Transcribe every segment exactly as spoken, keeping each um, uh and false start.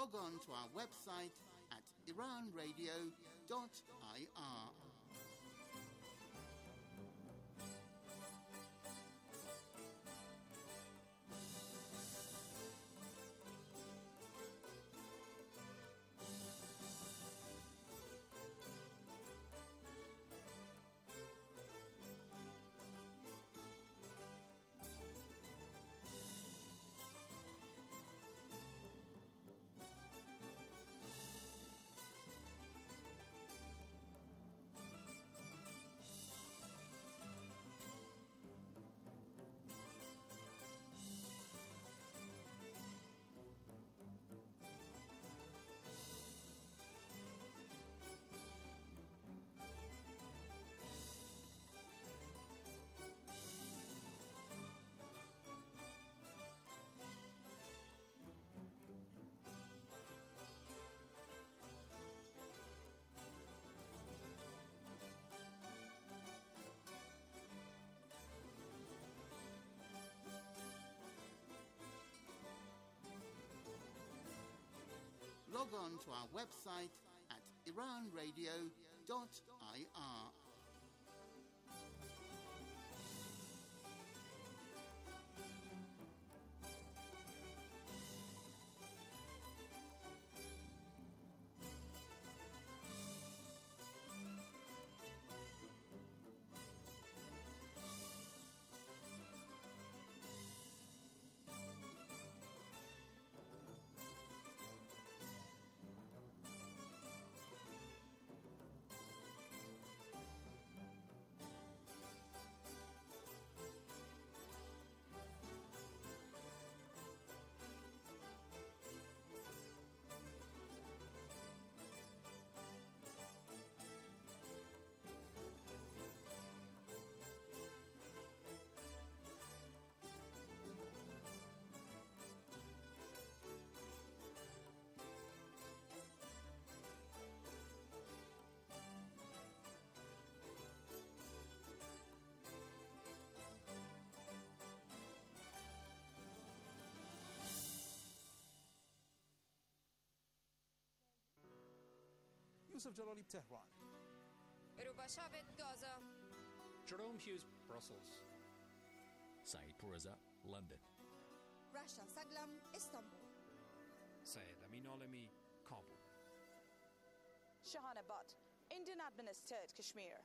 log on to our website at iran radio dot I R. Log on to our website at iran radio dot I R. Yusuf Jalali, Tehran. Rubashavet, Gaza. Jerome Hughes, Brussels. Saeed Pourreza, London. Rasha Saglam, Istanbul. Syed Amin Alami, Kabul. Shahana Butt, Indian administered Kashmir.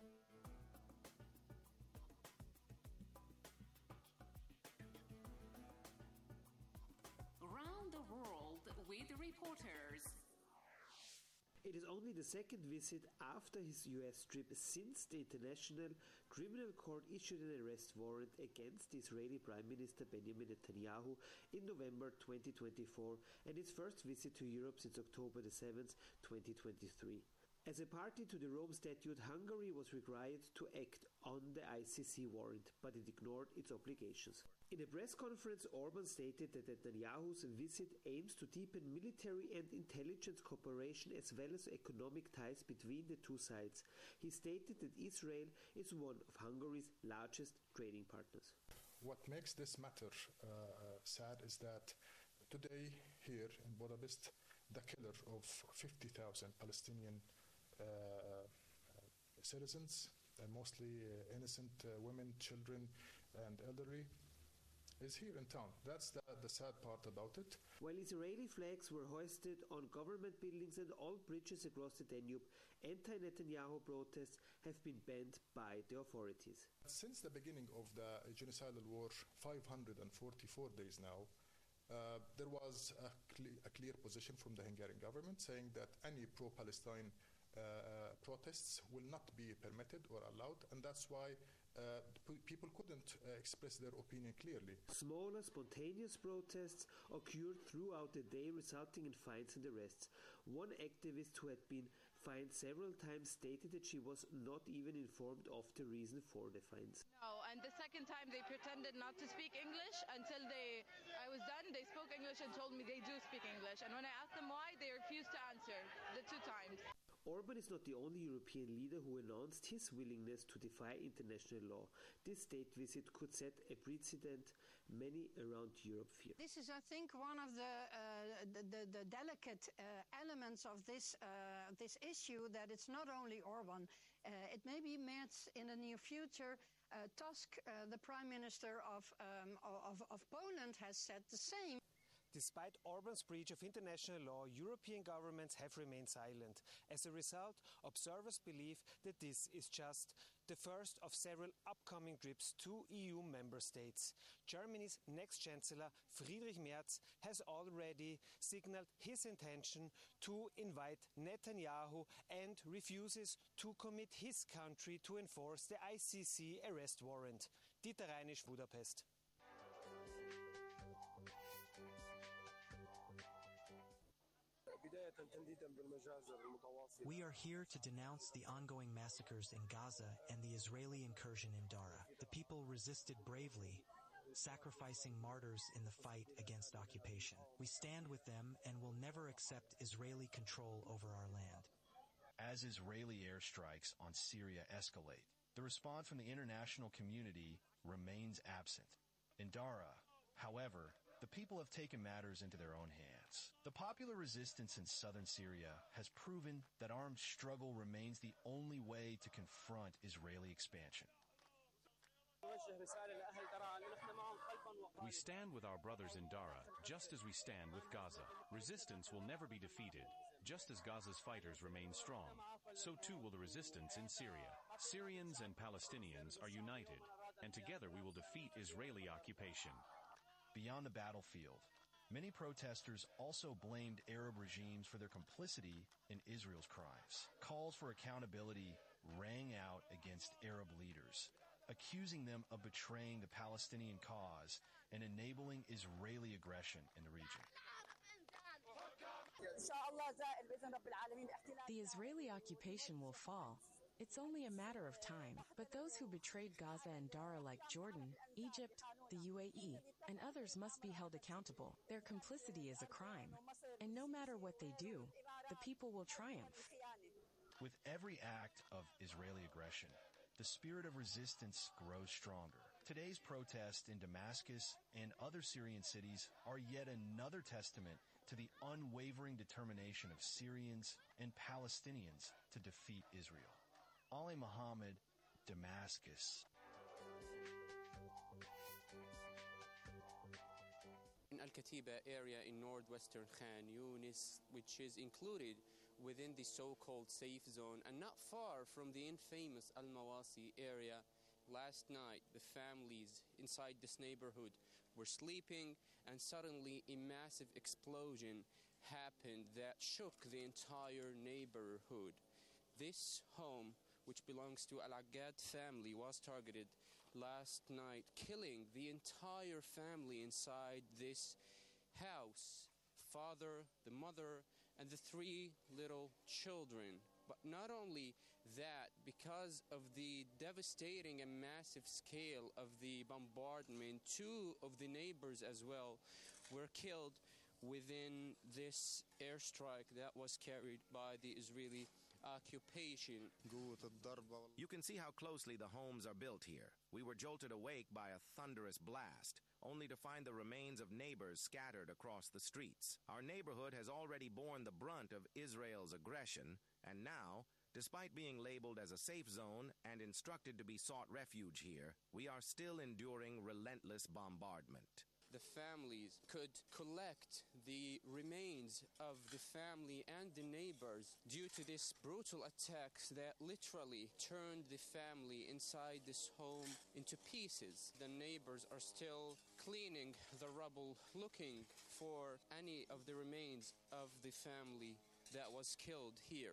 Around the world with reporters. It is only the second visit after his U S trip since the International Criminal Court issued an arrest warrant against the Israeli Prime Minister Benjamin Netanyahu in November twenty twenty-four and his first visit to Europe since October the seventh, twenty twenty-three. As a party to the Rome Statute, Hungary was required to act on the I C C warrant, but it ignored its obligations. In a press conference, Orban stated that Netanyahu's visit aims to deepen military and intelligence cooperation as well as economic ties between the two sides. He stated that Israel is one of Hungary's largest trading partners. What makes this matter uh, sad is that today here in Budapest, the killer of fifty thousand Palestinian uh, uh, citizens, and mostly uh, innocent uh, women, children, and elderly, is here in town. That's the, the sad part about it. While Israeli flags were hoisted on government buildings and all bridges across the Danube, anti-Netanyahu protests have been banned by the authorities. Since the beginning of the genocidal war, five hundred forty-four days now, uh, there was a, cle- a clear position from the Hungarian government saying that any pro-Palestine Uh, protests will not be permitted or allowed, and that's why uh, p- people couldn't uh, express their opinion clearly. Smaller, spontaneous protests occurred throughout the day, resulting in fines and arrests. One activist who had been fined several times stated that she was not even informed of the reason for the fines. No, and the second time they pretended not to speak English until they, I was done, they spoke English and told me they do speak English. And when I asked them why, they refused to answer the two times. Orban is not the only European leader who announced his willingness to defy international law. This state visit could set a precedent many around Europe fear. This is, I think, one of the uh, the, the, the delicate uh, elements of this uh, this issue, that it's not only Orban. Uh, it may be Merz in the near future. Uh, Tusk, uh, the Prime Minister of, um, of, of Poland, has said the same. Despite Orban's breach of international law, European governments have remained silent. As a result, observers believe that this is just the first of several upcoming trips to E U member states. Germany's next Chancellor, Friedrich Merz, has already signaled his intention to invite Netanyahu and refuses to commit his country to enforce the I C C arrest warrant. Dieter Reinisch, Budapest. We are here to denounce the ongoing massacres in Gaza and the Israeli incursion in Dara. The people resisted bravely, sacrificing martyrs in the fight against occupation. We stand with them and will never accept Israeli control over our land. As Israeli airstrikes on Syria escalate, the response from the international community remains absent. In Dara, however, the people have taken matters into their own hands. The popular resistance in southern Syria has proven that armed struggle remains the only way to confront Israeli expansion. We stand with our brothers in Dara, just as we stand with Gaza. Resistance will never be defeated. Just as Gaza's fighters remain strong, so too will the resistance in Syria. Syrians and Palestinians are united, and together we will defeat Israeli occupation. Beyond the battlefield, many protesters also blamed Arab regimes for their complicity in Israel's crimes. Calls for accountability rang out against Arab leaders, accusing them of betraying the Palestinian cause and enabling Israeli aggression in the region. The Israeli occupation will fall. It's only a matter of time. But those who betrayed Gaza and Dara, like Jordan, Egypt, the U A E, and others must be held accountable. Their complicity is a crime. And no matter what they do, the people will triumph. With every act of Israeli aggression, the spirit of resistance grows stronger. Today's protests in Damascus and other Syrian cities are yet another testament to the unwavering determination of Syrians and Palestinians to defeat Israel. Ali Muhammad, Damascus. In Al-Katiba area in northwestern Khan Yunis, which is included within the so-called safe zone and not far from the infamous Al-Mawasi area, last night the families inside this neighborhood were sleeping, and suddenly a massive explosion happened that shook the entire neighborhood. This home, which belongs to Al-Aggad family, was targeted last night, killing the entire family inside this house. Father, the mother, and the three little children. But not only that, because of the devastating and massive scale of the bombardment, two of the neighbors as well were killed within this airstrike that was carried by the Israeli occupation. You can see how closely the homes are built here. We were jolted awake by a thunderous blast, only to find the remains of neighbors scattered across the streets. Our neighborhood has already borne the brunt of Israel's aggression, and now, despite being labeled as a safe zone and instructed to be sought refuge here, we are still enduring relentless bombardment. The families could collect the remains of the family and the neighbors due to this brutal attacks that literally turned the family inside this home into pieces. The neighbors are still cleaning the rubble, looking for any of the remains of the family that was killed here.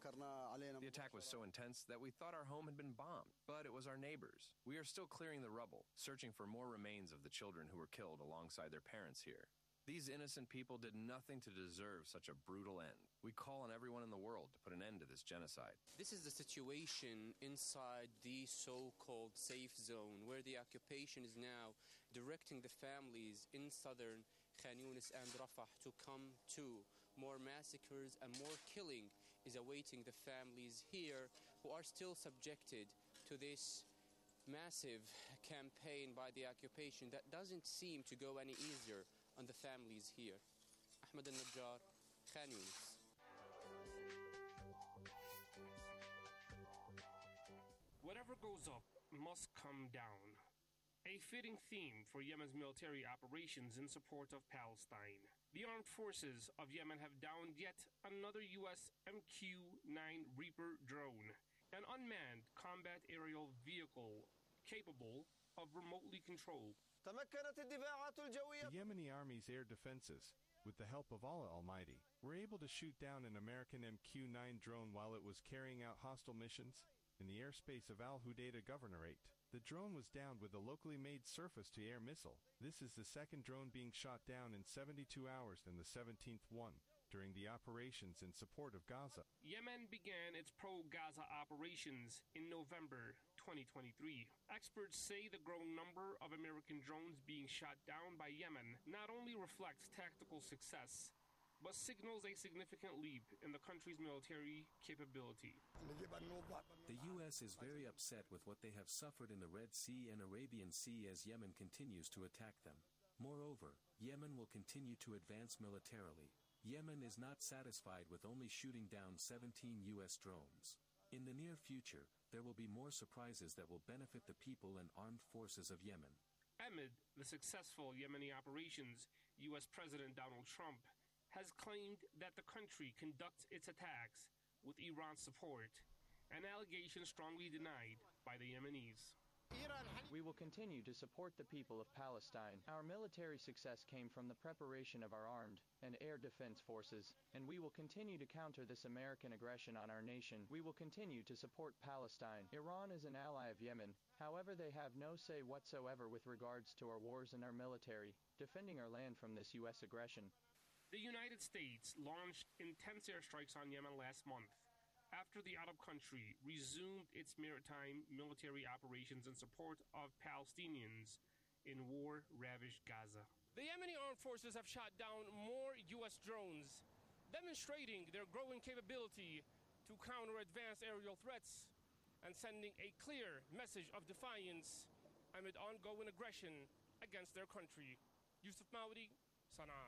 The attack was so intense that we thought our home had been bombed, but it was our neighbors. We are still clearing the rubble, searching for more remains of the children who were killed alongside their parents here. These innocent people did nothing to deserve such a brutal end. We call on everyone in the world to put an end to this genocide. This is the situation inside the so-called safe zone, where the occupation is now directing the families in southern Khan Yunis and Rafah to come to more massacres and more killing is awaiting the families here who are still subjected to this massive campaign by the occupation that doesn't seem to go any easier on the families here. Ahmed al-Najjar, Khan Yunis. Whatever goes up must come down. A fitting theme for Yemen's military operations in support of Palestine. The armed forces of Yemen have downed yet another U S M Q nine Reaper drone, an unmanned combat aerial vehicle capable of remotely control. The Yemeni Army's air defenses, with the help of Allah Almighty, were able to shoot down an American M Q nine drone while it was carrying out hostile missions in the airspace of Al-Hudaydah Governorate. The drone was downed with a locally made surface-to-air missile. This is the second drone being shot down in seventy-two hours and the seventeenth one during the operations in support of Gaza. Yemen began its pro-Gaza operations in November twenty twenty-three. Experts say the growing number of American drones being shot down by Yemen not only reflects tactical success, but signals a significant leap in the country's military capability. The U S is very upset with what they have suffered in the Red Sea and Arabian Sea as Yemen continues to attack them. Moreover, Yemen will continue to advance militarily. Yemen is not satisfied with only shooting down seventeen U S drones. In the near future, there will be more surprises that will benefit the people and armed forces of Yemen. Amid the successful Yemeni operations, U S President Donald Trump has claimed that the country conducts its attacks with Iran's support, an allegation strongly denied by the Yemenis. We will continue to support the people of Palestine. Our military success came from the preparation of our armed and air defense forces, and we will continue to counter this American aggression on our nation. We will continue to support Palestine. Iran is an ally of Yemen. However, they have no say whatsoever with regards to our wars and our military, defending our land from this U S aggression. The United States launched intense airstrikes on Yemen last month after the Arab country resumed its maritime military operations in support of Palestinians in war-ravaged Gaza. The Yemeni armed forces have shot down more U S drones, demonstrating their growing capability to counter advanced aerial threats and sending a clear message of defiance amid ongoing aggression against their country. Yusuf Maudi, Sana'a.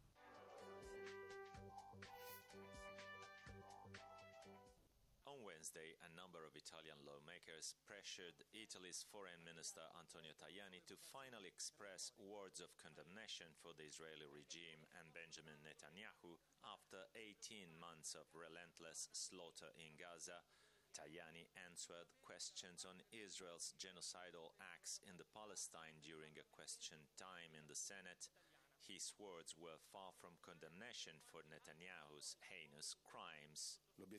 On Wednesday, a number of Italian lawmakers pressured Italy's Foreign Minister Antonio Tajani to finally express words of condemnation for the Israeli regime and Benjamin Netanyahu after eighteen months of relentless slaughter in Gaza. Tajani answered questions on Israel's genocidal acts in the Palestine during a question time in the Senate. His words were far from condemnation for Netanyahu's heinous crimes.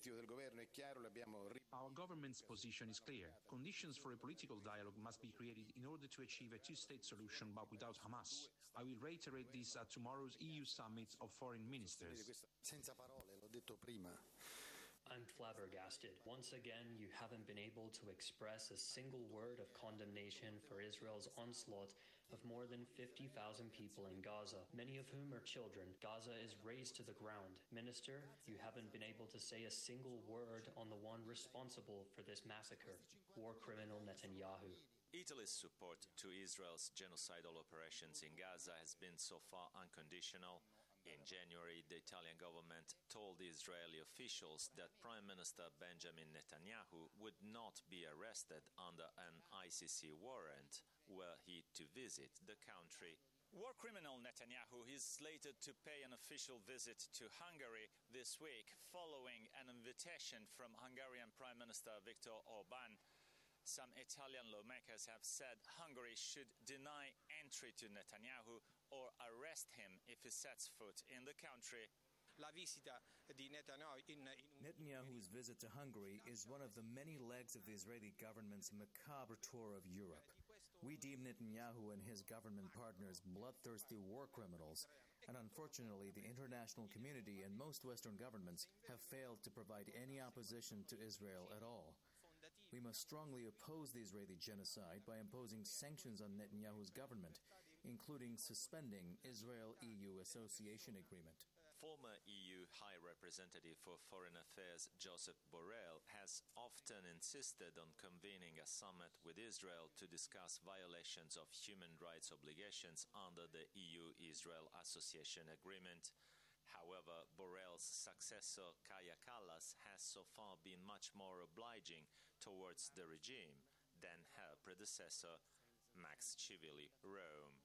Our government's position is clear. Conditions for a political dialogue must be created in order to achieve a two-state solution, but without Hamas. I will reiterate this at tomorrow's E U Summit of Foreign Ministers. I'm flabbergasted. Once again, you haven't been able to express a single word of condemnation for Israel's onslaught of more than fifty thousand people in Gaza, many of whom are children. Gaza is razed to the ground. Minister, you haven't been able to say a single word on the one responsible for this massacre, war criminal Netanyahu. Italy's support to Israel's genocidal operations in Gaza has been so far unconditional. In January, the Italian government told Israeli officials that Prime Minister Benjamin Netanyahu would not be arrested under an I C C warrant were he to visit the country. War criminal Netanyahu is slated to pay an official visit to Hungary this week following an invitation from Hungarian Prime Minister Viktor Orban. Some Italian lawmakers have said Hungary should deny entry to Netanyahu or arrest him if he sets foot in the country. Netanyahu's visit to Hungary is one of the many legs of the Israeli government's macabre tour of Europe. We deem Netanyahu and his government partners bloodthirsty war criminals, and unfortunately the international community and most Western governments have failed to provide any opposition to Israel at all. We must strongly oppose the Israeli genocide by imposing sanctions on Netanyahu's government, including suspending Israel-E U association agreement. Former E U High Representative for Foreign Affairs Josep Borrell has often insisted on convening a summit with Israel to discuss violations of human rights obligations under the E U-Israel Association Agreement. However, Borrell's successor, Kaja Kallas, has so far been much more obliging towards the regime than her predecessor, Max Chivili Rome.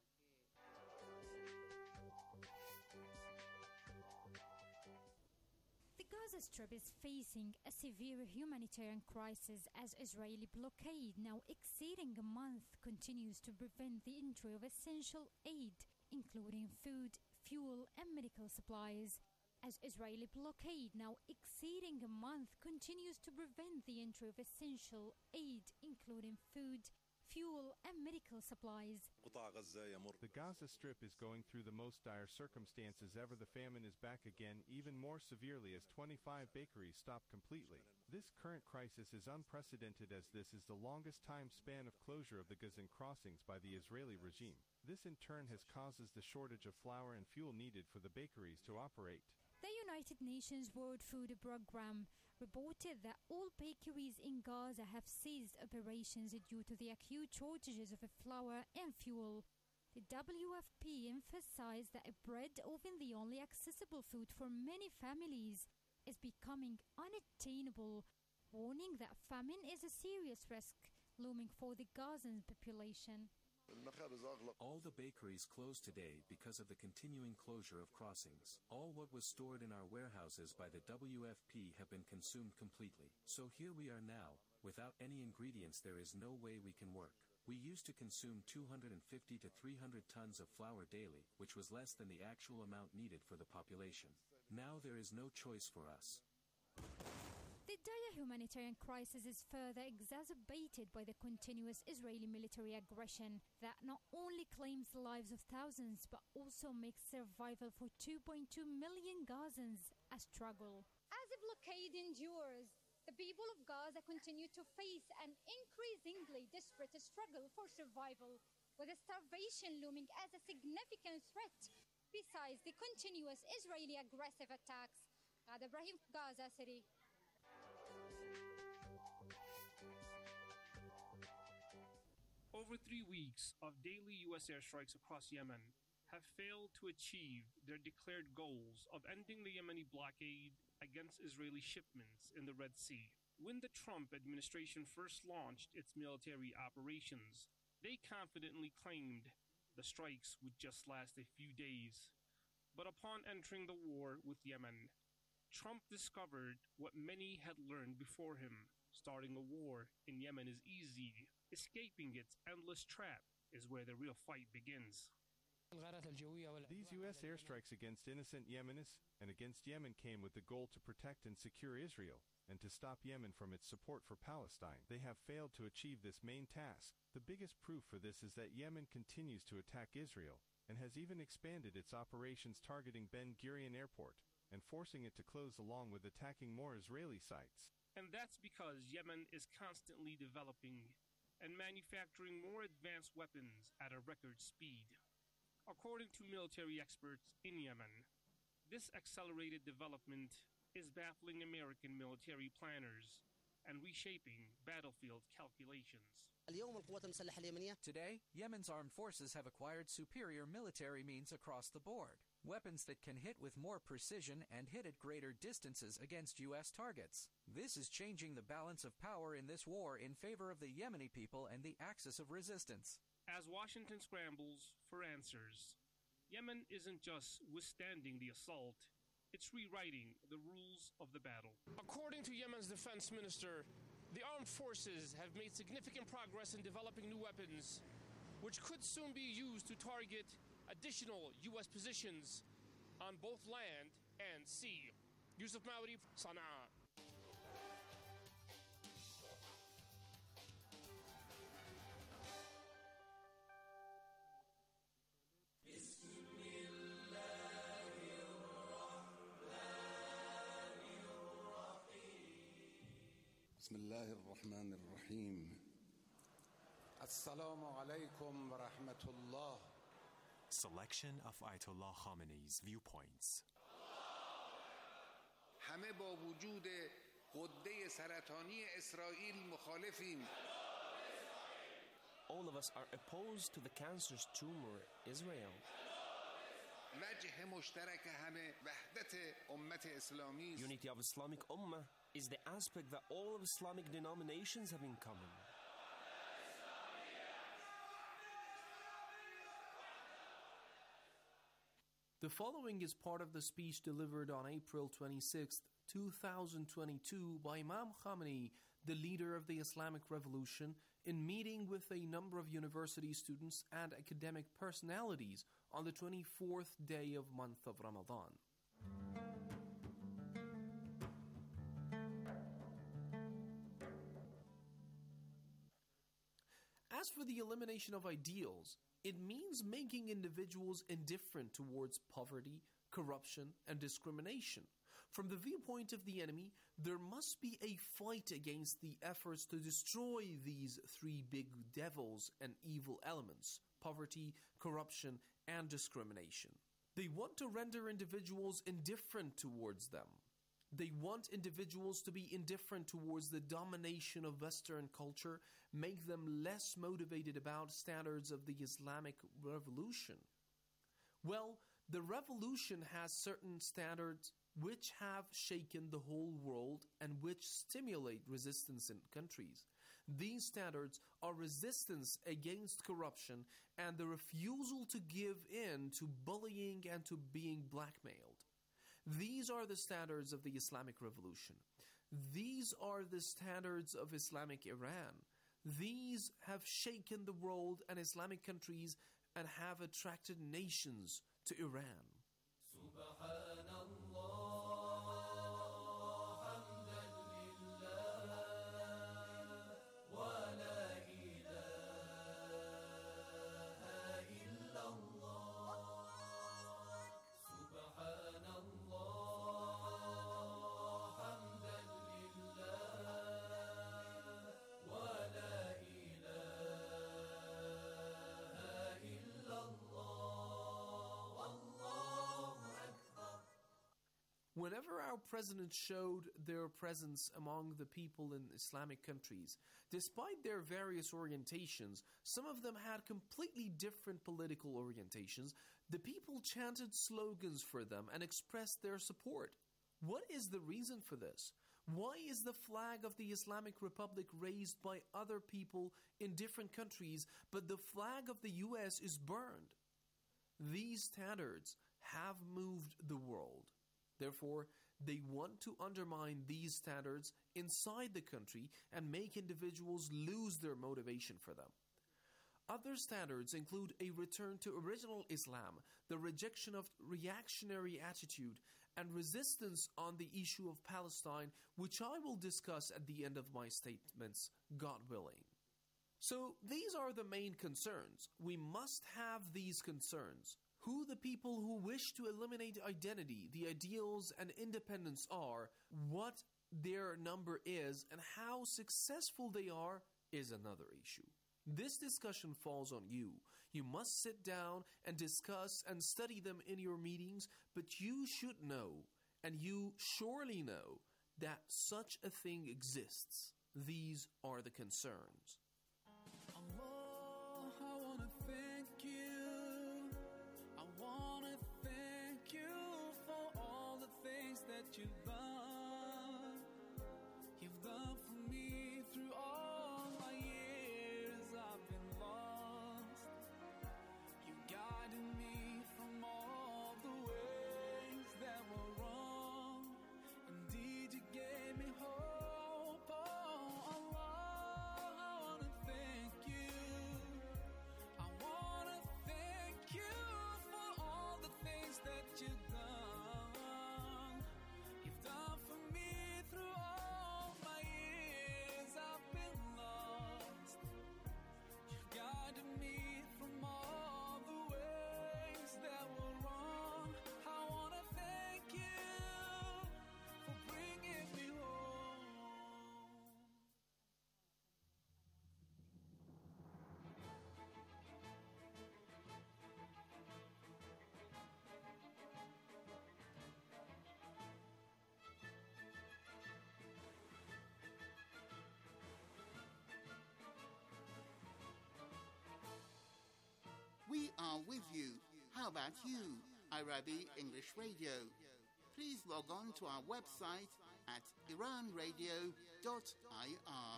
The Gaza Strip is facing a severe humanitarian crisis as Israeli blockade, now exceeding a month, continues to prevent the entry of essential aid, including food, fuel, and medical supplies. As Israeli blockade, now exceeding a month, continues to prevent the entry of essential aid, including food, fuel, and medical supplies. The Gaza Strip is going through the most dire circumstances ever. The famine is back again, even more severely, as twenty-five bakeries stopped completely. This current crisis is unprecedented, as this is the longest time span of closure of the Gazan crossings by the Israeli regime. This in turn has causes the shortage of flour and fuel needed for the bakeries to operate. The United Nations World Food Programme reported that all bakeries in Gaza have ceased operations due to the acute shortages of flour and fuel. The W F P emphasized that bread, often the only accessible food for many families, is becoming unattainable, warning that famine is a serious risk looming for the Gazan population. All the bakeries closed today because of the continuing closure of crossings. All what was stored in our warehouses by the W F P have been consumed completely. So here we are now. Without any ingredients, there is no way we can work. We used to consume two hundred fifty to three hundred tons of flour daily, which was less than the actual amount needed for the population. Now there is no choice for us. The dire humanitarian crisis is further exacerbated by the continuous Israeli military aggression that not only claims the lives of thousands but also makes survival for two point two million Gazans a struggle. As the blockade endures, the people of Gaza continue to face an increasingly desperate struggle for survival, with starvation looming as a significant threat besides the continuous Israeli aggressive attacks. Ghada Ibrahim, Gaza City. Over three weeks of daily U S airstrikes across Yemen have failed to achieve their declared goals of ending the Yemeni blockade against Israeli shipments in the Red Sea. When the Trump administration first launched its military operations, they confidently claimed the strikes would just last a few days. But upon entering the war with Yemen, Trump discovered what many had learned before him. Starting a war in Yemen is easy. Escaping its endless trap is where the real fight begins. These U S airstrikes against innocent Yemenis and against Yemen came with the goal to protect and secure Israel and to stop Yemen from its support for Palestine. They have failed to achieve this main task. The biggest proof for this is that Yemen continues to attack Israel and has even expanded its operations targeting Ben Gurion Airport and forcing it to close, along with attacking more Israeli sites. And that's because Yemen is constantly developing and manufacturing more advanced weapons at a record speed. According to military experts in Yemen, this accelerated development is baffling American military planners and reshaping battlefield calculations. Today, Yemen's armed forces have acquired superior military means across the board. Weapons that can hit with more precision and hit at greater distances against U S targets. This is changing the balance of power in this war in favor of the Yemeni people and the axis of resistance. As Washington scrambles for answers, Yemen isn't just withstanding the assault, it's rewriting the rules of the battle. According to Yemen's defense minister, the armed forces have made significant progress in developing new weapons, which could soon be used to target additional U S positions on both land and sea. Yusuf Maudi, Sana'a. بسم الله الرحمن الرحيم السلام عليكم ورحمة الله. Selection of Ayatollah Khamenei's viewpoints. همه با وجود غده سرطانی اسرائیل مخالفیم. All of us are opposed to the cancer's tumor, Israel. وجه مشترک همه وحدت امت اسلامی است. Unity of Islamic Ummah is the aspect that all of Islamic denominations have in common. The following is part of the speech delivered on April twenty-sixth, two thousand twenty-two by Imam Khamenei, the leader of the Islamic Revolution, in meeting with a number of university students and academic personalities on the twenty-fourth day of month of Ramadan. As for the elimination of ideals, it means making individuals indifferent towards poverty, corruption, and discrimination. From the viewpoint of the enemy, there must be a fight against the efforts to destroy these three big devils and evil elements: poverty, corruption, and discrimination. They want to render individuals indifferent towards them. They want individuals to be indifferent towards the domination of Western culture, make them less motivated about standards of the Islamic Revolution. Well, the revolution has certain standards which have shaken the whole world and which stimulate resistance in countries. These standards are resistance against corruption and the refusal to give in to bullying and to being blackmailed. These are the standards of the Islamic Revolution. These are the standards of Islamic Iran. These have shaken the world and Islamic countries and have attracted nations to Iran. Whenever our presidents showed their presence among the people in Islamic countries, despite their various orientations, some of them had completely different political orientations, the people chanted slogans for them and expressed their support. What is the reason for this? Why is the flag of the Islamic Republic raised by other people in different countries, but the flag of the U S is burned? These standards have moved the world. Therefore, they want to undermine these standards inside the country and make individuals lose their motivation for them. Other standards include a return to original Islam, the rejection of reactionary attitude, and resistance on the issue of Palestine, which I will discuss at the end of my statements, God willing. So these are the main concerns. We must have these concerns. Who the people who wish to eliminate identity, the ideals, and independence are, what their number is, and how successful they are is another issue. This discussion falls on you. You must sit down and discuss and study them in your meetings, but you should know, and you surely know, that such a thing exists. These are the concerns. Allah, I want to thank you. I want to thank you for all the things that you've done. You've done for me through all my years I've been lost. You guided me from all the ways that were wrong. Indeed, you gave me hope. Oh, Allah, I want to thank you. I want to thank you for all the you. How about you, Arabi English Radio? Please log on to our website at iran radio dot I R.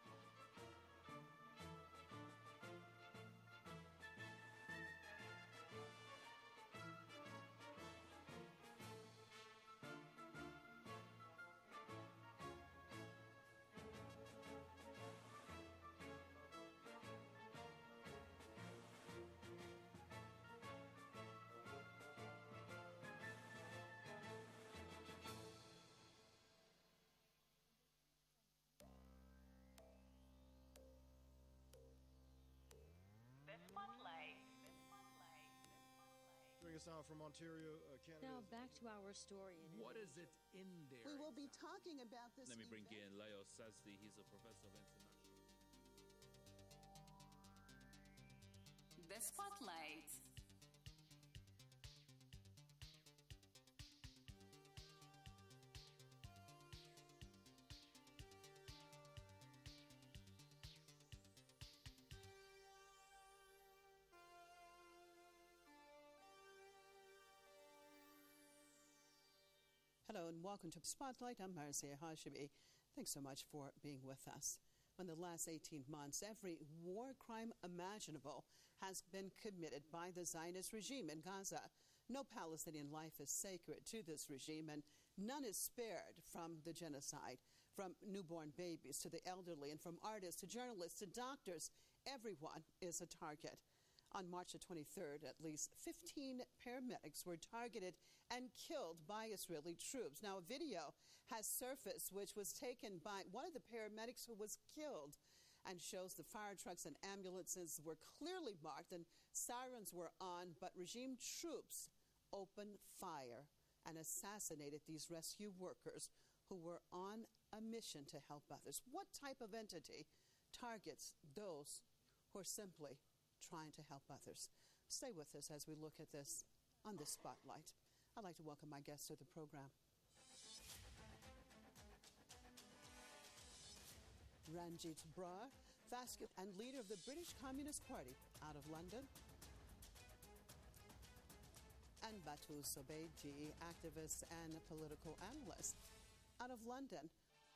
Joining us now from Ontario, uh, Canada. Now back to our story. In what is it in there? We will be talking about this. Let me bring in Leo Sazdi. He's a professor of international. The Spotlight. Hello and welcome to Spotlight. I'm Marzieh Hashimi. Thanks so much for being with us. In the last eighteen months, every war crime imaginable has been committed by the Zionist regime in Gaza. No Palestinian life is sacred to this regime, and none is spared from the genocide. From newborn babies to the elderly, and from artists to journalists to doctors, everyone is a target. On March the twenty-third, at least fifteen paramedics were targeted and killed by Israeli troops. Now, a video has surfaced which was taken by one of the paramedics who was killed and shows the fire trucks and ambulances were clearly marked and sirens were on, but regime troops opened fire and assassinated these rescue workers who were on a mission to help others. What type of entity targets those who are simply trying to help others? Stay with us as we look at this on the Spotlight. I'd like to welcome my guests to the program. Ranjit Brar, vascular and leader of the British Communist Party out of London. And Batu Sobeji, activist and political analyst out of London.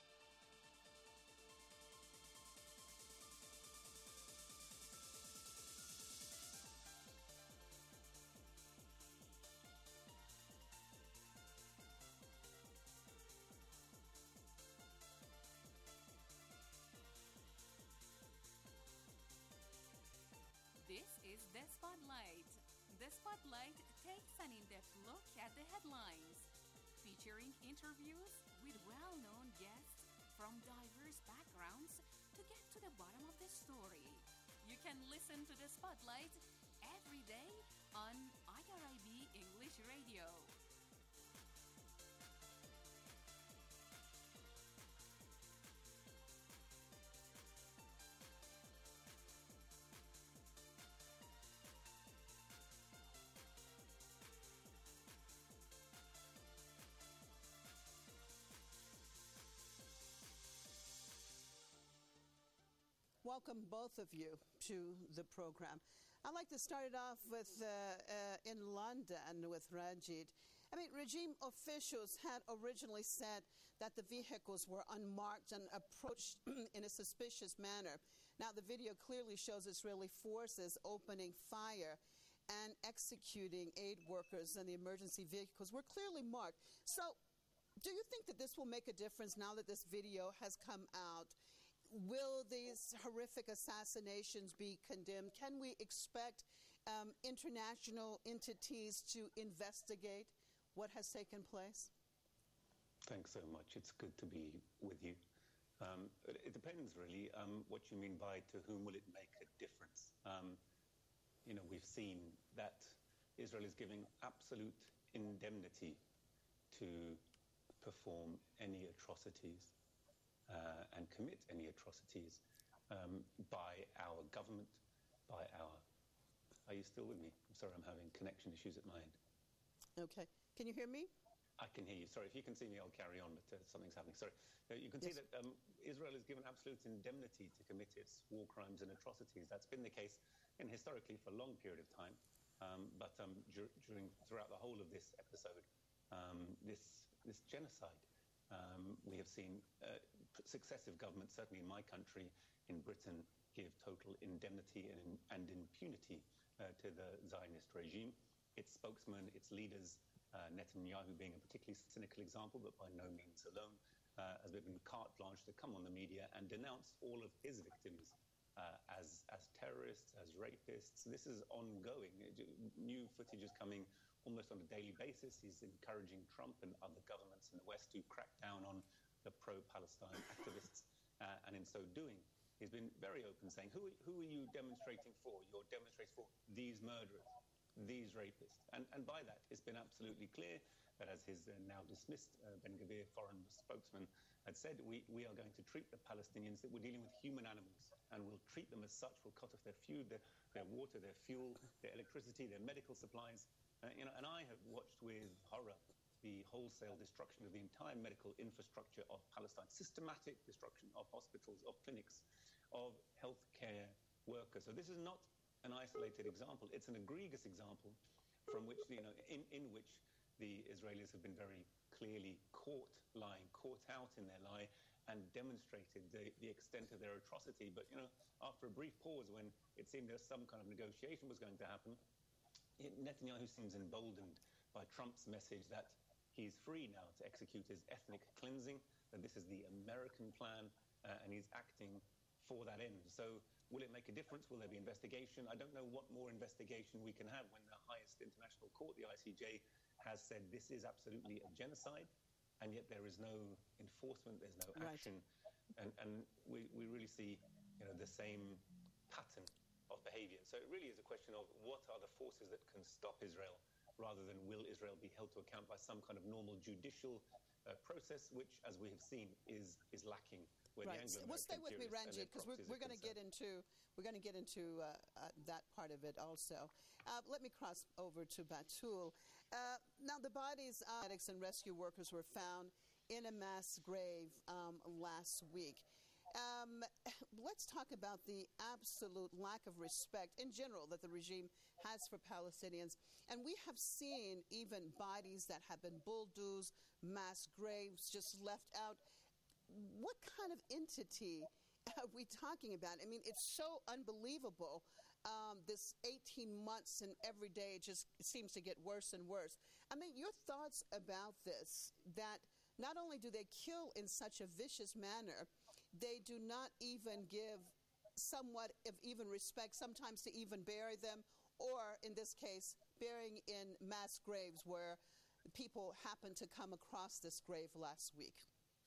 This is The Spotlight. The Spotlight takes an in-depth look at the headlines, featuring interviews with well-known guests from diverse backgrounds to get to the bottom of the story. You can listen to The Spotlight every day on I R I B English Radio. Welcome, both of you, to the program. I'd like to start it off with uh, uh, in London with Ranjit. I mean, regime officials had originally said that the vehicles were unmarked and approached in a suspicious manner. Now, the video clearly shows Israeli forces opening fire and executing aid workers, and the emergency vehicles were clearly marked. So, do you think that this will make a difference now that this video has come out? Will these horrific assassinations be condemned? Can we expect um, international entities to investigate what has taken place? Thanks so much. It's good to be with you. Um, it, it depends, really, um, what you mean by to whom will it make a difference. Um, you know, we've seen that Israel is giving absolute indemnity to perform any atrocities Uh, and commit any atrocities um, by our government, by our... Are you still with me? I'm sorry, I'm having connection issues at my end. Okay. Can you hear me? I can hear you. Sorry, if you can see me, I'll carry on, but uh, something's happening. Sorry. Uh, you can Yes. see that um, Israel is given absolute indemnity to commit its war crimes and atrocities. That's been the case in historically for a long period of time. Um, but um, dur- during throughout the whole of this episode, um, this this genocide, um, we have seen uh, successive governments, certainly in my country, in Britain, give total indemnity and, and impunity uh, to the Zionist regime. Its spokesman, its leaders, uh, Netanyahu being a particularly cynical example, but by no means alone, uh, has been carte blanche to come on the media and denounce all of his victims uh, as, as terrorists, as rapists. This is ongoing. New footage is coming almost on a daily basis. He's encouraging Trump and other governments in the West to crack down on the pro-Palestine activists. Uh, and in so doing, he's been very open, saying, who, who are you demonstrating for? You're demonstrating for these murderers, these rapists. And, and by that, it's been absolutely clear that, as his uh, now dismissed uh, Ben Gvir foreign spokesman had said, we, we are going to treat the Palestinians that we're dealing with human animals, and we'll treat them as such. We'll cut off their food, their, their water, their fuel, their electricity, their medical supplies. Uh, you know, and I have watched with horror the wholesale destruction of the entire medical infrastructure of Palestine, systematic destruction of hospitals, of clinics, of healthcare workers. So this is not an isolated example. It's an egregious example from which, you know, in, in which the Israelis have been very clearly caught lying, caught out in their lie, and demonstrated the, the extent of their atrocity. But, you know, after a brief pause when it seemed that some kind of negotiation was going to happen, it, Netanyahu seems emboldened by Trump's message that he's free now to execute his ethnic cleansing, that this is the American plan, uh, and he's acting for that end. So will it make a difference? Will there be investigation? I don't know what more investigation we can have when the highest international court, the I C J, has said this is absolutely a genocide, and yet there is no enforcement, there's no Right. action. And, and we, we really see, you know, the same pattern of behavior. So it really is a question of what are the forces that can stop Israel, rather than will Israel be held to account by some kind of normal judicial uh, process, which, as we have seen, is is lacking. Where Right. the Well, stay with me, Anglo-American Ranjit, because we're, proxies we're are going to get concerned. into we're going to get into uh, uh, that part of it also. Uh, let me cross over to Batul. Uh, now, the bodies of medics and rescue workers were found in a mass grave um, last week. Um, let's talk about the absolute lack of respect in general that the regime has for Palestinians. And we have seen even bodies that have been bulldozed, mass graves just left out. What kind of entity are we talking about? I mean, it's so unbelievable. Um, this eighteen months and every day it just seems to get worse and worse. I mean, your thoughts about this, that not only do they kill in such a vicious manner, they do not even give somewhat of even respect, sometimes to even bury them, or in this case, burying in mass graves where people happen to come across this grave last week.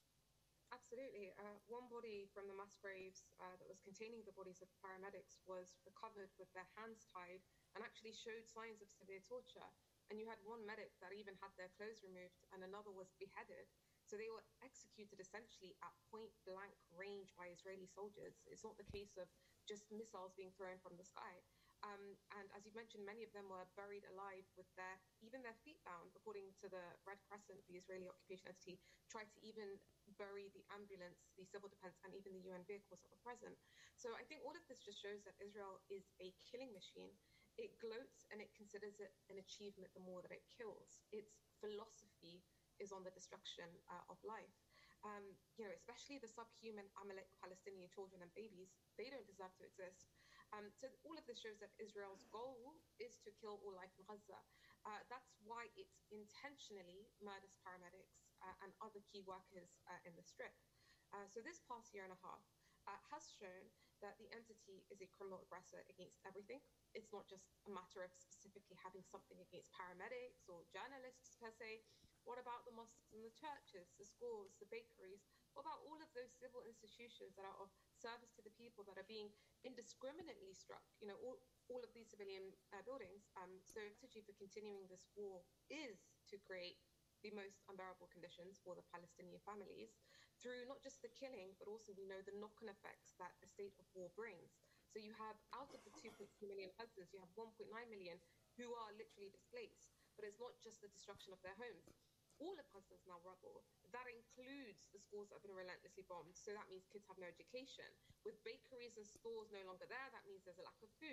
Absolutely. Uh, one body from the mass graves uh, that was containing the bodies of paramedics was recovered with their hands tied and actually showed signs of severe torture. And you had one medic that even had their clothes removed, and another was beheaded. So they were executed essentially at point blank range by Israeli soldiers. It's not the case of just missiles being thrown from the sky. Um, and as you mentioned, many of them were buried alive with their, even their feet bound, according to the Red Crescent, the Israeli occupation entity, tried to even bury the ambulance, the civil defense, and even the U N vehicles that were present. So I think all of this just shows that Israel is a killing machine. It gloats and it considers it an achievement the more that it kills. Its philosophy is on the destruction uh, of life. Um, you know, especially the subhuman Amalek Palestinian children and babies, they don't deserve to exist. Um, so all of this shows that Israel's goal is to kill all life in Gaza. Uh, that's why it intentionally murders paramedics uh, and other key workers uh, in the strip. Uh, so this past year and a half uh, has shown that the entity is a criminal aggressor against everything. It's not just a matter of specifically having something against paramedics or journalists per se. What about the mosques and the churches, the schools, the bakeries? What about all of those civil institutions that are of service to the people that are being indiscriminately struck? You know, all, all of these civilian uh, buildings. Um, so strategy for continuing this war is to create the most unbearable conditions for the Palestinian families through not just the killing, but also we know the knock-on effects that a state of war brings. So you have, out of the two point two million Palestinians, you have one point nine million who are literally displaced. But it's not just the destruction of their homes. All of Gaza is now rubble. That includes the schools that have been relentlessly bombed. So that means kids have no education. With bakeries and stores no longer there, that means there's a lack of food.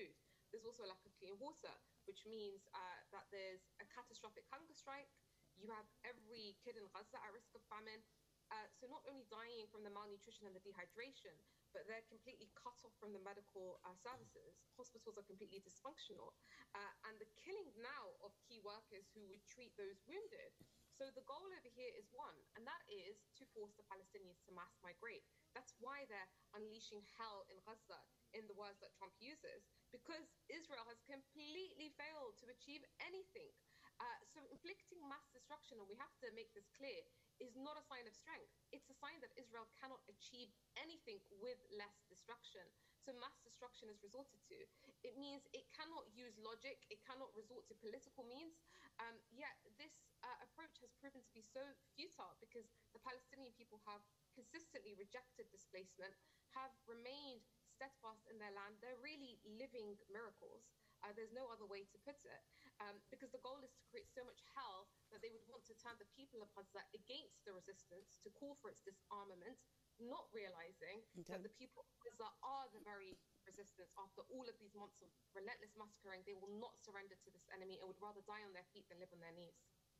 there's also a lack of clean water, which means uh, that there's a catastrophic hunger strike. You have every kid in Gaza at risk of famine. Uh, so not only dying from the malnutrition and the dehydration, but they're completely cut off from the medical uh, services. Hospitals are completely dysfunctional. Uh, and the killing now of key workers who would treat those wounded. So the goal over here is one, and that is to force the Palestinians to mass migrate. That's why they're unleashing hell in Gaza, in the words that Trump uses, because Israel has completely failed to achieve anything. Uh, so inflicting mass destruction, and we have to make this clear, is not a sign of strength. It's a sign that Israel cannot achieve anything with less destruction. So mass destruction is resorted to. It means it cannot use logic. It cannot resort to political means. Um, yet this uh, approach has proven to be so futile because the Palestinian people have consistently rejected displacement, have remained steadfast in their land. They're really living miracles. Uh, there's no other way to put it, um, because the goal is to create so much hell that they would want to turn the people of Gaza against the resistance, to call for its disarmament, not realizing okay. that the people of Gaza are the very resistance. After all of these months of relentless massacring, they will not surrender to this enemy and would rather die on their feet than live on their knees.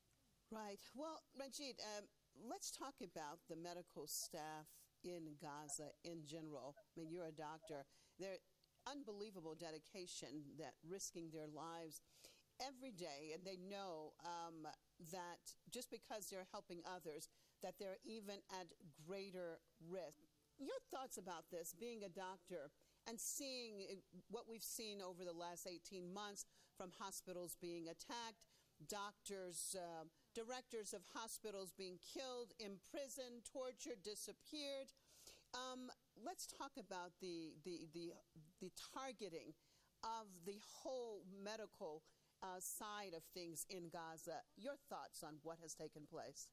Right. Well, Majid, um, let's talk about the medical staff in Gaza in general. I mean, you're a doctor. They're unbelievable dedication, that risking their lives every day, and they know um, that just because they're helping others, that they're even at greater risk. Your thoughts about this, being a doctor and seeing what we've seen over the last eighteen months, from hospitals being attacked, doctors, uh, directors of hospitals being killed, imprisoned, tortured, disappeared. Um, let's talk about the, the the the targeting of the whole medical uh, side of things in Gaza. Your thoughts on what has taken place?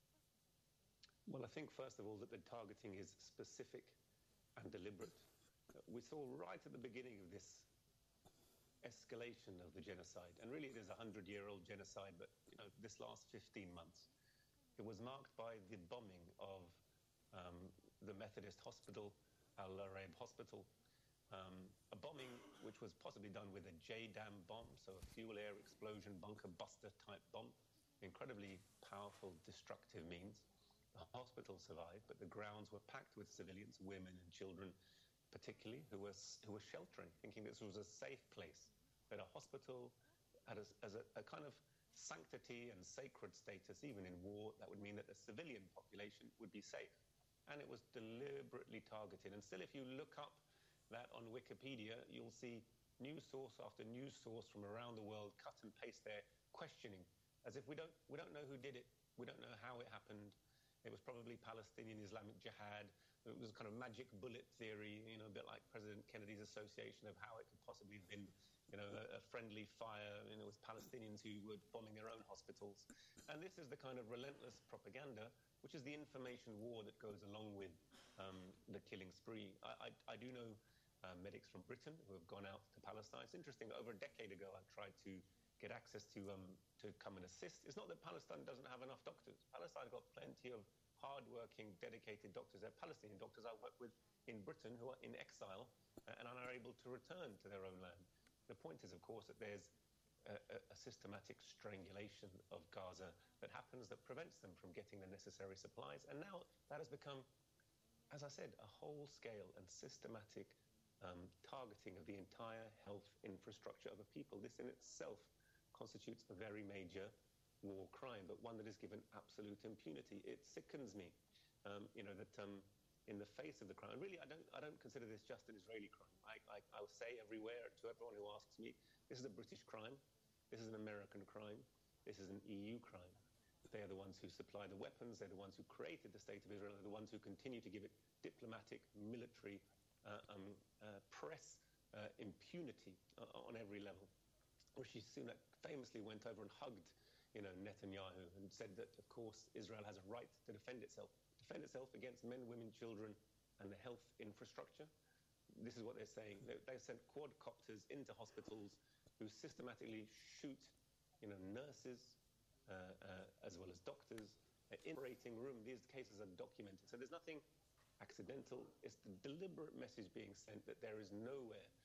Well, I think, first of all, that the targeting is specific and deliberate. We saw right at the beginning of this escalation of the genocide, and really it is a hundred-year-old genocide, but you know, this last fifteen months, it was marked by the bombing of um, the Methodist hospital, Al-Arab Hospital, um, a bombing which was possibly done with a J DAM bomb, so a fuel-air explosion bunker buster type bomb, incredibly powerful, destructive means. The hospital survived, but the grounds were packed with civilians, women and children particularly, who were, who were sheltering, thinking this was a safe place, that a hospital had a, as a, a kind of sanctity and sacred status, even in war. That would mean that the civilian population would be safe. And it was deliberately targeted. And still, if you look up that on Wikipedia, you'll see news source after news source from around the world cut and paste there, questioning, as if we don't, we don't know who did it, we don't know how it happened. It was probably Palestinian Islamic Jihad. It was a kind of magic bullet theory, you know, a bit like President Kennedy's association of how it could possibly have been, you know, a, a friendly fire, you know, with Palestinians who were bombing their own hospitals. And this is the kind of relentless propaganda, which is the information war that goes along with um, the killing spree. I, I, I do know uh, medics from Britain who have gone out to Palestine. It's interesting, over a decade ago, I tried to get access to um, to come and assist. It's not that Palestine doesn't have enough doctors. Palestine's got plenty of hard-working, dedicated doctors. They're Palestinian doctors I work with in Britain who are in exile uh, and are able to return to their own land. The point is, of course, that there's a, a, a systematic strangulation of Gaza that happens that prevents them from getting the necessary supplies. And now that has become, as I said, a whole-scale and systematic um, targeting of the entire health infrastructure of a people. This in itself constitutes a very major war crime, but one that is given absolute impunity. It sickens me, um, you know, that um, in the face of the crime, really, I don't, I don't consider this just an Israeli crime. I, I, I'll say everywhere to everyone who asks me, this is a British crime, this is an American crime, this is an E U crime. They are the ones who supply the weapons, they're the ones who created the State of Israel, they're the ones who continue to give it diplomatic, military, uh, um, uh, press uh, impunity uh, on every level. Rishi Sunak famously went over and hugged, you know, Netanyahu and said that, of course, Israel has a right to defend itself, defend itself against men, women, children, and the health infrastructure. This is what they're saying. They, they sent quadcopters into hospitals who systematically shoot, you know, nurses uh, uh, as well as doctors uh, in the operating room. These cases are documented. So there's nothing accidental. It's the deliberate message being sent that there is nowhere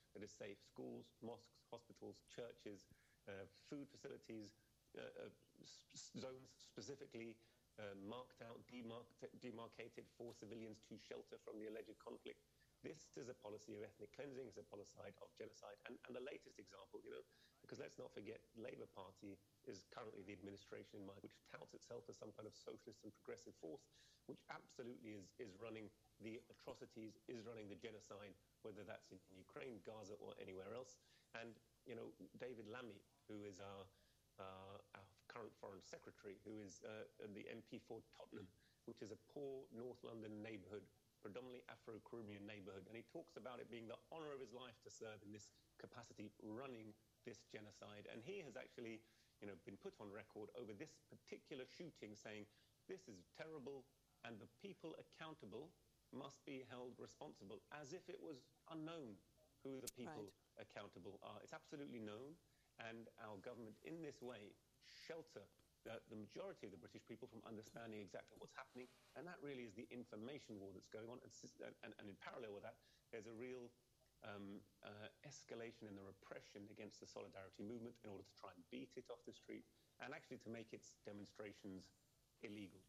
that is safe. Schools, mosques, hospitals, churches, uh, food facilities, uh, uh, zones specifically uh, marked out, demarc- demarcated for civilians to shelter from the alleged conflict. This is a policy of ethnic cleansing, it's a policy of genocide. And, and the latest example, you know, because let's not forget, Labour Party is currently the administration in mind, which touts itself as some kind of socialist and progressive force, which absolutely is, is running the atrocities, is running the genocide, whether that's in Ukraine, Gaza, or anywhere else. And, you know, David Lammy, who is our, uh, our current Foreign Secretary, who is uh, the M P for Tottenham, which is a poor North London neighbourhood, predominantly Afro-Caribbean neighbourhood, and he talks about it being the honour of his life to serve in this capacity, running this genocide. And he has actually, you know, been put on record over this particular shooting saying, this is terrible, and the people accountable must be held responsible, as if it was unknown who the people right. accountable are. It's absolutely known, and our government in this way shelter Uh, the majority of the British people from understanding exactly what's happening, and that really is the information war that's going on. And, and, and in parallel with that, there's a real um, uh, escalation in the repression against the Solidarity movement in order to try and beat it off the street and actually to make its demonstrations illegal.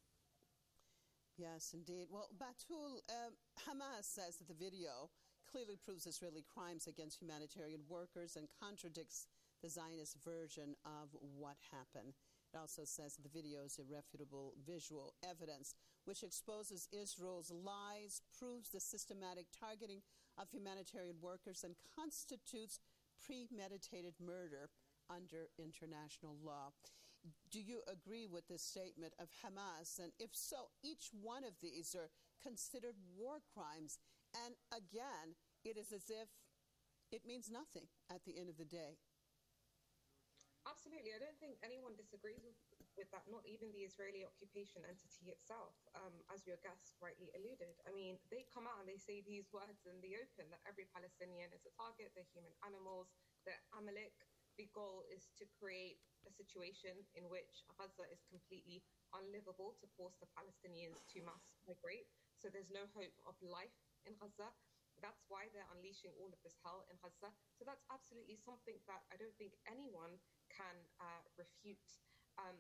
Yes, indeed. Well, Batul, uh, Hamas says that the video clearly proves Israeli crimes against humanitarian workers and contradicts the Zionist version of what happened. It also says that the video is irrefutable visual evidence which exposes Israel's lies, proves the systematic targeting of humanitarian workers, and constitutes premeditated murder under international law. Do you agree with this statement of Hamas? And if so, each one of these are considered war crimes. And again, it is as if it means nothing at the end of the day. Absolutely. I don't think anyone disagrees with, with that, not even the Israeli occupation entity itself, um, as your guest rightly alluded. I mean, they come out and they say these words in the open, that every Palestinian is a target, they're human animals, they're Amalek. The goal is to create a situation in which Gaza is completely unlivable, to force the Palestinians to mass migrate. So there's no hope of life in Gaza. That's why they're unleashing all of this hell in Gaza. So that's absolutely something that I don't think anyone can uh, refute, um,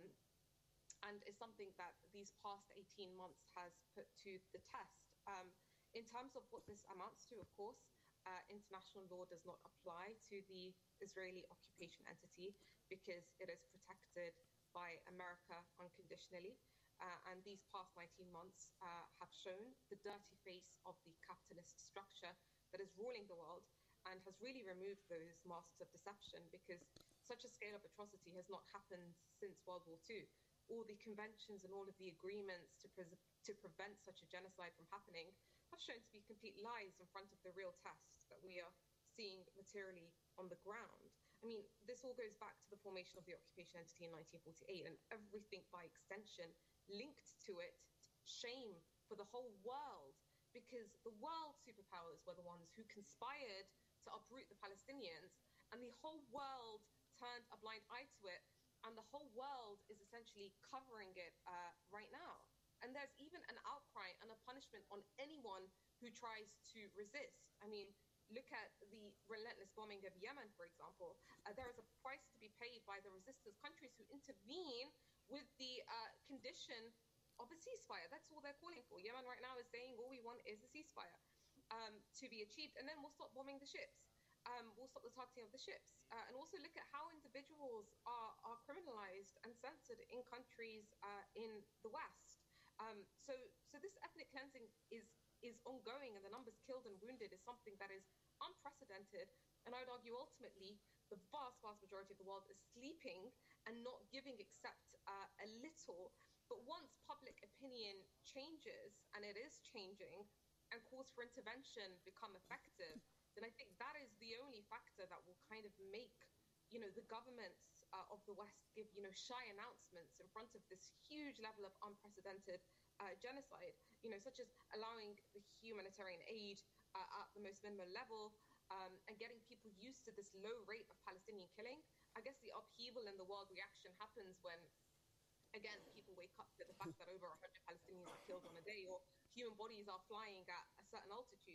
and is something that these past eighteen months has put to the test. Um, in terms of what this amounts to, of course, uh, international law does not apply to the Israeli occupation entity because it is protected by America unconditionally. Uh, and these past nineteen months uh, have shown the dirty face of the capitalist structure that is ruling the world, and has really removed those masks of deception, because such a scale of atrocity has not happened since World War Two. All the conventions and all of the agreements to, pre- to prevent such a genocide from happening have shown to be complete lies in front of the real test that we are seeing materially on the ground. I mean, this all goes back to the formation of the occupation entity in nineteen forty-eight, and everything by extension linked to it, shame for the whole world, because the world superpowers were the ones who conspired to uproot the Palestinians, and the whole world turned a blind eye to it, and the whole world is essentially covering it uh, right now. And there's even an outcry and a punishment on anyone who tries to resist. I mean, look at the relentless bombing of Yemen, for example. Uh, there is a price to be paid by the resistance countries who intervene with the uh, condition of a ceasefire. That's all they're calling for. Yemen right now is saying all we want is a ceasefire um, to be achieved, and then we'll stop bombing the ships. Um, we'll stop the targeting of the ships. Uh, and also look at how individuals are, are criminalized and censored in countries uh, in the West. Um, so so this ethnic cleansing is, is ongoing, and the numbers killed and wounded is something that is unprecedented. And I would argue ultimately the vast, vast majority of the world is sleeping and not giving except uh, a little. But once public opinion changes, and it is changing, and calls for intervention become effective, then I think that is the only factor that will kind of make, you know, the governments uh, of the West give, you know, shy announcements in front of this huge level of unprecedented uh, genocide, you know, such as allowing the humanitarian aid uh, at the most minimal level, um, and getting people used to this low rate of Palestinian killing. I guess the upheaval in the world reaction happens when, again, people wake up to the fact that over one hundred Palestinians are killed on a day, or human bodies are flying at a certain altitude. You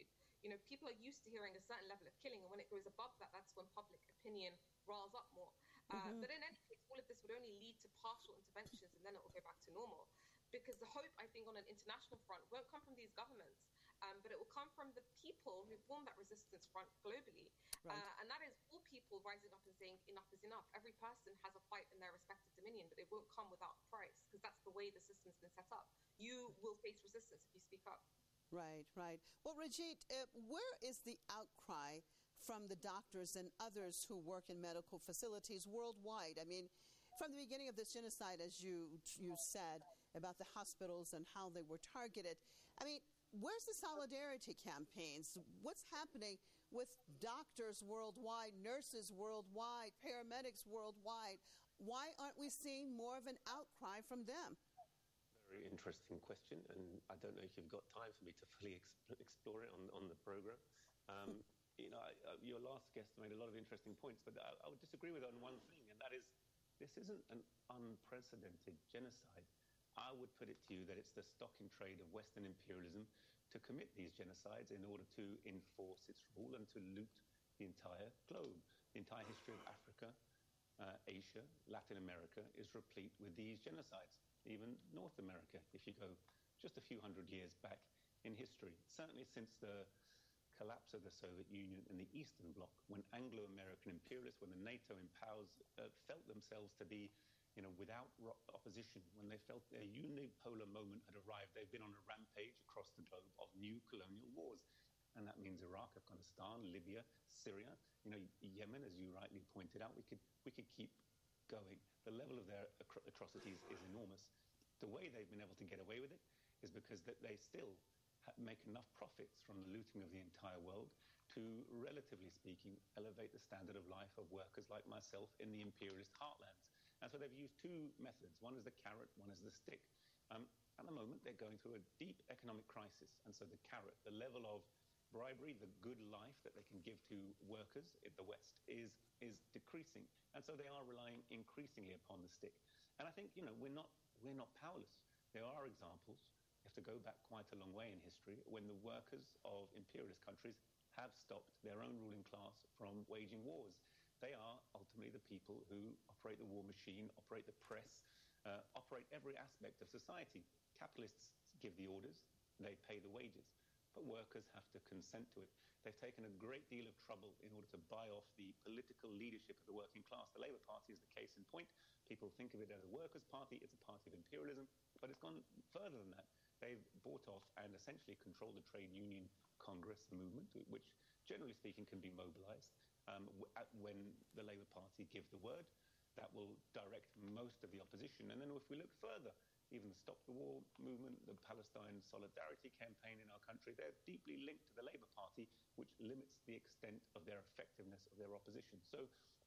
you know, people are used to hearing a certain level of killing, and when it goes above that, that's when public opinion riles up more. Uh, Mm-hmm. But in any case, all of this would only lead to partial interventions, and then it will go back to normal. Because the hope, I think, on an international front won't come from these governments, um, but it will come from the people who form that resistance front globally. Right. Uh, and that is all people rising up and saying enough is enough. Every person has a fight in their respective dominion, but it won't come without price, because that's the way the system's been set up. You will face resistance if you speak up. Right, right. Well, Rajit, uh, where is the outcry from the doctors and others who work in medical facilities worldwide? I mean, from the beginning of this genocide, as you you said, about the hospitals and how they were targeted, I mean, where's the solidarity campaigns? What's happening with doctors worldwide, nurses worldwide, paramedics worldwide? Why aren't we seeing more of an outcry from them? Very interesting question, and I don't know if you've got time for me to fully exp- explore it on, on the program. Um, you know, I, uh, your last guest made a lot of interesting points, but I, I would disagree with her on one thing, and that is this isn't an unprecedented genocide. I would put it to you that it's the stock in trade of Western imperialism to commit these genocides in order to enforce its rule and to loot the entire globe. The entire history of Africa, uh, Asia, Latin America is replete with these genocides. Even North America, if you go just a few hundred years back in history. Certainly since the collapse of the Soviet Union and the Eastern Bloc, when Anglo-American imperialists, when the NATO empowers uh, felt themselves to be, you know, without ro- opposition, when they felt their unipolar moment had arrived, they've been on a rampage across the globe of new colonial wars. And that means Iraq, Afghanistan, Libya, Syria, you know, Yemen, as you rightly pointed out. We could, we could keep going. The level of their acro- atrocities is enormous. The way they've been able to get away with it is because that they still ha- make enough profits from the looting of the entire world to, relatively speaking, elevate the standard of life of workers like myself in the imperialist heartlands. And so they've used two methods. One is the carrot, one is the stick. Um, at the moment, they're going through a deep economic crisis. And so the carrot, the level of bribery, the good life that they can give to workers in the West is, is decreasing. And so they are relying increasingly upon the stick. And I think, you know, we're not, we're not powerless. There are examples, you have to go back quite a long way in history, when the workers of imperialist countries have stopped their own ruling class from waging wars. They are ultimately the people who operate the war machine, operate the press, uh, operate every aspect of society. Capitalists give the orders, they pay the wages, but workers have to consent to it. They've taken a great deal of trouble in order to buy off the political leadership of the working class. The Labour Party is the case in point. People think of it as a workers' party. It's a party of imperialism, but it's gone further than that. They've bought off and essentially controlled the trade union Congress movement, which, generally speaking, can be mobilized. Um, when the Labour Party give the word, that will direct most of the opposition. And then if we look further, even the Stop the War movement, the Palestine Solidarity campaign in our country, they're deeply linked to the Labour Party, which limits the extent of their effectiveness of their opposition. So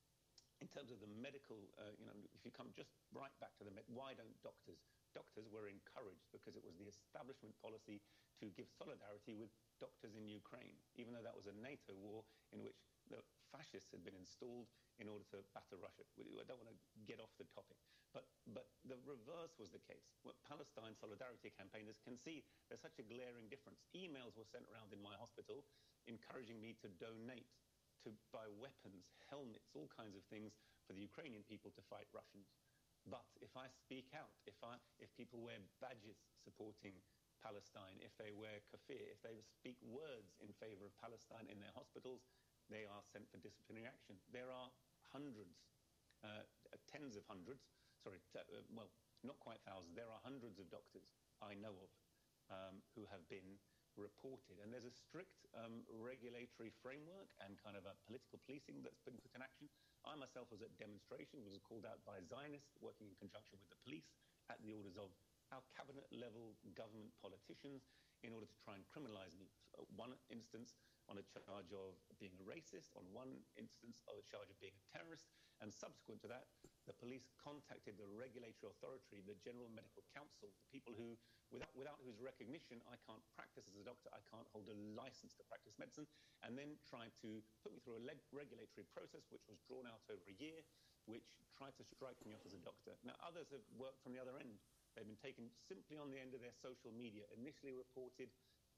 in terms of the medical, uh, you know, if you come just right back to the med, why don't doctors? Doctors were encouraged because it was the establishment policy to give solidarity with doctors in Ukraine, even though that was a NATO war in which the fascists had been installed in order to batter Russia. I don't want to get off the topic, but but the reverse was the case. What Palestine Solidarity campaigners can see, there's such a glaring difference. Emails were sent around in my hospital encouraging me to donate, to buy weapons, helmets, all kinds of things for the Ukrainian people to fight Russians. But if I speak out, if I if people wear badges supporting Palestine, if they wear kafir, if they speak words in favor of Palestine in their hospitals, they are sent for disciplinary action. There are hundreds, uh, tens of hundreds, sorry, t- uh, well, not quite thousands, there are hundreds of doctors I know of um, who have been reported. And there's a strict um, regulatory framework and kind of a political policing that's been put in action. I myself was at demonstration, was called out by Zionists, working in conjunction with the police at the orders of our cabinet-level government politicians in order to try and criminalize me. One instance on a charge of being a racist, on one instance of a charge of being a terrorist, and subsequent to that, the police contacted the regulatory authority, the General Medical Council, the people who, without, without whose recognition, I can't practice as a doctor, I can't hold a license to practice medicine, and then tried to put me through a leg- regulatory process which was drawn out over a year, which tried to strike me off as a doctor. Now, others have worked from the other end. They've been taken simply on the end of their social media, initially reported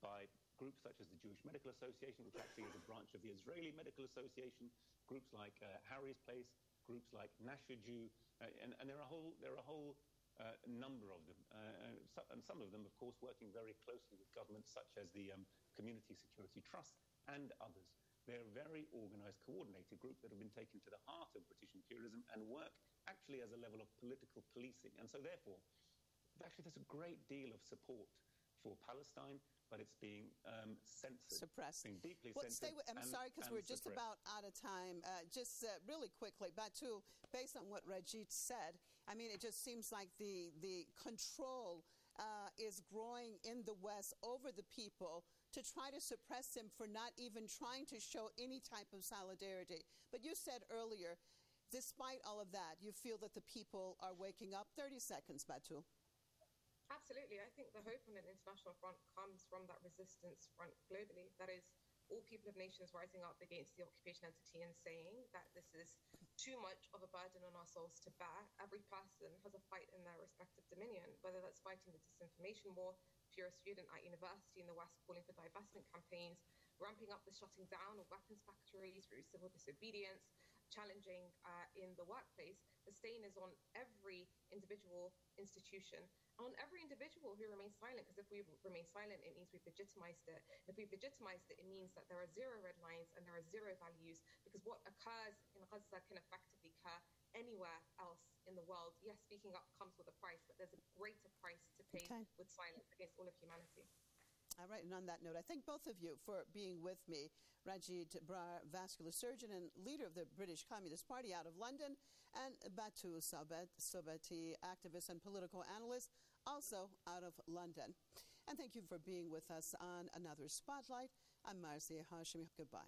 by groups such as the Jewish Medical Association, which actually is a branch of the Israeli Medical Association, groups like uh, Harry's Place, groups like Nasher Jew, uh, and, and there are a whole, there are a whole uh, number of them. Uh, so, and some of them, of course, working very closely with governments such as the um, Community Security Trust and others. They're a very organised, coordinated group that have been taken to the heart of British imperialism and work actually as a level of political policing. And so therefore, actually there's a great deal of support for Palestine, but it's being um, censored. Suppressed. Being deeply well, censored. Stay with, I'm and, sorry, because we're just suppressed. about out of time. Uh, just uh, really quickly, Batu, based on what Rajit said, I mean, it just seems like the, the control uh, is growing in the West over the people to try to suppress him for not even trying to show any type of solidarity. But you said earlier, despite all of that, you feel that the people are waking up. thirty seconds, Batu. Absolutely. I think the hope on an international front comes from that resistance front globally. That is, all people of nations rising up against the occupation entity and saying that this is too much of a burden on our souls to bear. Every person has a fight in their respective dominion, whether that's fighting the disinformation war, if you're a student at university in the West calling for divestment campaigns, ramping up the shutting down of weapons factories through civil disobedience, challenging uh, in the workplace, the stain is on every individual institution, on every individual who remains silent, because if we remain silent, it means we've legitimized it. If we've legitimized it, it means that there are zero red lines and there are zero values, because what occurs in Gaza can effectively occur anywhere else in the world. Yes, speaking up comes with a price, but there's a greater price to pay okay. with silence against all of humanity. All right, and on that note, I thank both of you for being with me. Rajit Brar, vascular surgeon and leader of the British Communist Party out of London, and Batu Sobati, activist and political analyst, also out of London. And thank you for being with us on another Spotlight. I'm Marcia Hashimi. Goodbye.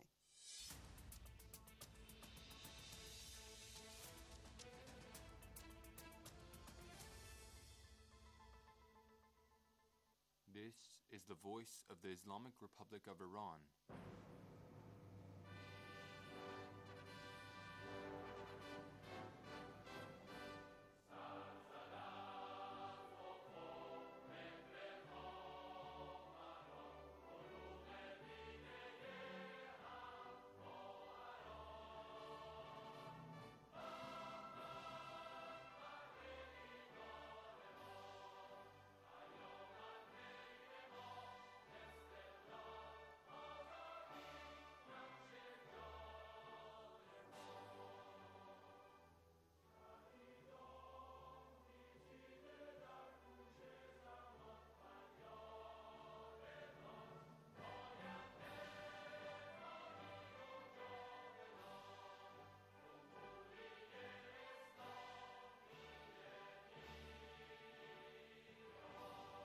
This is the voice of the Islamic Republic of Iran.